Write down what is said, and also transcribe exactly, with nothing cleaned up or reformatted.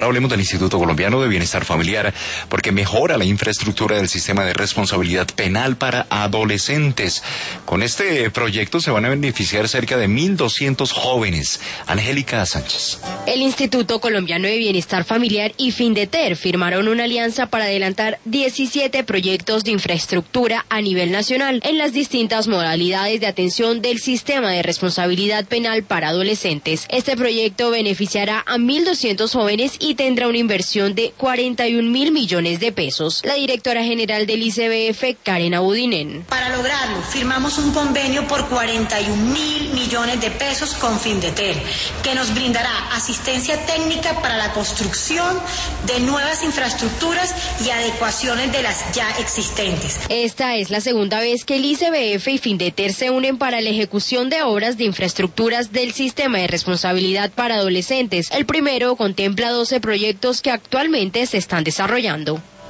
Hablemos del Instituto Colombiano de Bienestar Familiar, porque mejora la infraestructura del sistema de responsabilidad penal para adolescentes. Con este proyecto se van a beneficiar cerca de mil doscientos jóvenes. Angélica Sánchez. El Instituto Colombiano de Bienestar Familiar y Findeter firmaron una alianza para adelantar diecisiete proyectos de infraestructura a nivel nacional en las distintas modalidades de atención del sistema de responsabilidad penal para adolescentes. Este proyecto beneficiará a mil doscientos jóvenes y tendrá una inversión de cuarenta y un mil millones de pesos. La directora general del I C B F, Karen Abudinen. Para lograrlo, firmamos un convenio por cuarenta y un mil millones de pesos con Findeter, que nos brindará asistencia técnica para la construcción de nuevas infraestructuras y adecuaciones de las ya existentes. Esta es la segunda vez que el I C B F y Findeter se unen para la ejecución de obras de infraestructuras del sistema de responsabilidad para adolescentes. El primero contempla doce proyectos que actualmente se están desarrollando.